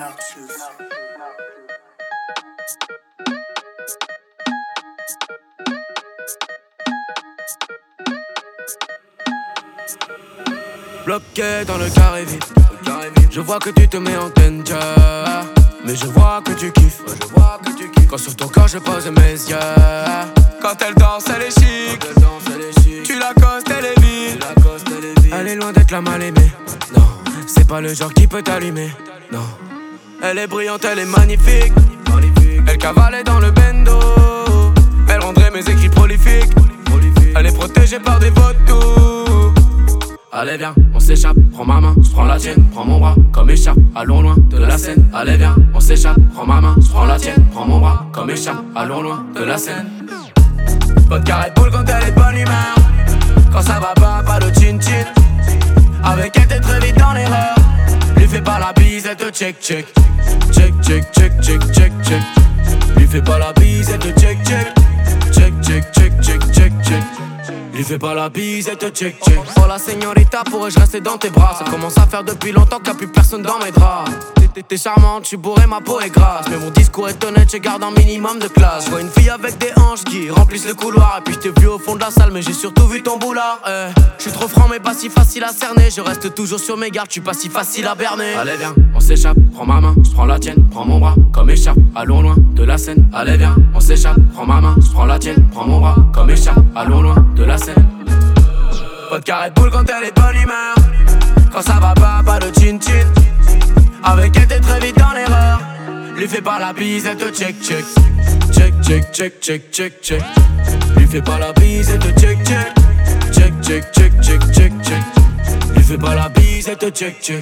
Bloqué dans le carré vide, je vois que tu te mets en tenja, mais je vois que tu kiffes. Quand sur ton corps je pose mes yeux. Quand elle danse elle est chic, tu l'accostes elle est vide. Elle est loin d'être la mal aimée, non. C'est pas le genre qui peut t'allumer, non. Elle est brillante, elle est magnifique. Elle cavalait dans le bendo. Elle rendrait mes écrits prolifiques. Elle est protégée par des vautours. Allez viens, on s'échappe, prends ma main, je prends la tienne, prends mon bras, comme échappe, allons loin de la scène. Allez viens, on s'échappe, prends ma main, je prends la tienne, prends mon bras, comme échappe, allons loin de la scène. Vodka Red Bull quand elle est de bonne humeur. Quand ça va pas de chin-chin. Avec elle t'es très vite dans l'erreur. Lui fais pas la bise, elle te check. Lui fais pas la bise, elle te check. Lui fais pas la bise, elle te check. Oh la señorita, pourrais-je rester dans tes bras? Ça commence à faire depuis longtemps qu'il y a plus personne dans mes draps. T'es charmante, je suis bourré, ma peau est grasse. Mais mon discours est honnête, je garde un minimum de classe. Je vois une fille avec des hanches qui remplissent le couloir. Et puis je t'ai vu au fond de la salle, mais j'ai surtout vu ton boulard. Je suis trop franc, mais pas si facile à cerner. Je reste toujours sur mes gardes, je suis pas si facile à berner. Allez viens, on s'échappe, prends ma main, je prends la tienne, prends mon bras, comme échappe, allons loin de la scène. Allez viens, on s'échappe, prends ma main, je prends la tienne, prends mon bras, comme échappe, allons loin de la scène. Vodka Red Bull quand elle est de bonne humeur. Quand ça va pas de chin-chin. Avec elle t'es très vite dans l'erreur. Lui fais pas la bise, elle te check. Lui fais pas la bise, elle te check. Lui fais pas la bise, elle te check.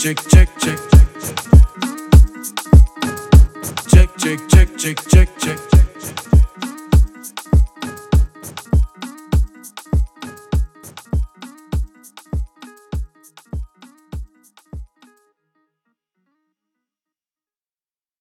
Check.